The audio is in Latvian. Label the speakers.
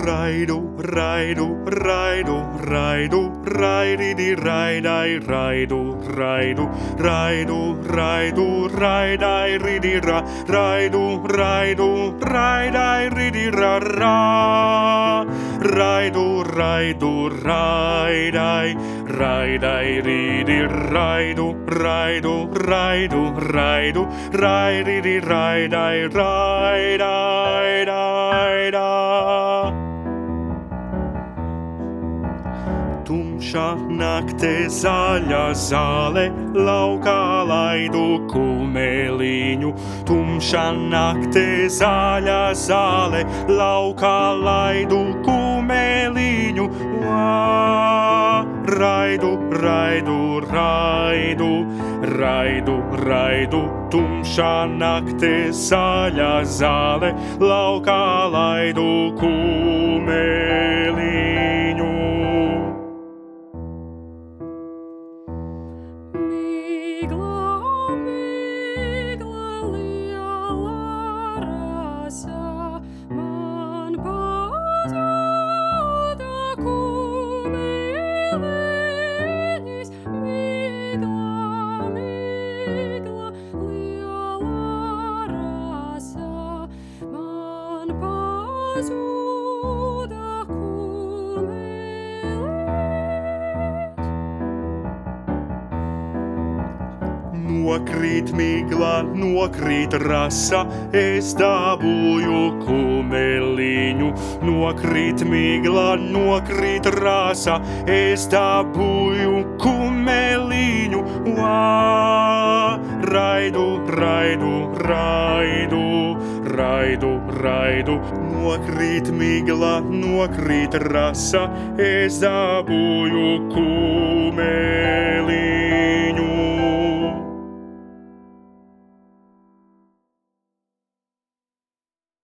Speaker 1: raidu, raidu, raidu, raidu, raididi, raidai, raidu, raidu, raidu, raidu, raidai, ridira, raidu, raidu, raidai, ridira, raidu, raidu, raidai, raidai, ridi, raidu, raidu, raidu, raidu, raididi, raidai, raidai, raida. Tumša nakte zaļa zāle, laukā laidu kumeliņu. Tumša nakte zaļa zāle, laukā laidu kumeliņu. Raidu, raidu, raidu, raidu, raidu. Tumša nakte zaļa zāle, laukā laidu kumeliņu. Nokrīt migla, nokrīt rasa, es dabūju kumeliņu. Nokrīt migla, nokrīt rasa, es dabūju kumeliņu. Raidu, raidu, raidu, raidu, raidu. Nokrīt migla, nokrīt rasa, es dabūju kumeliņu.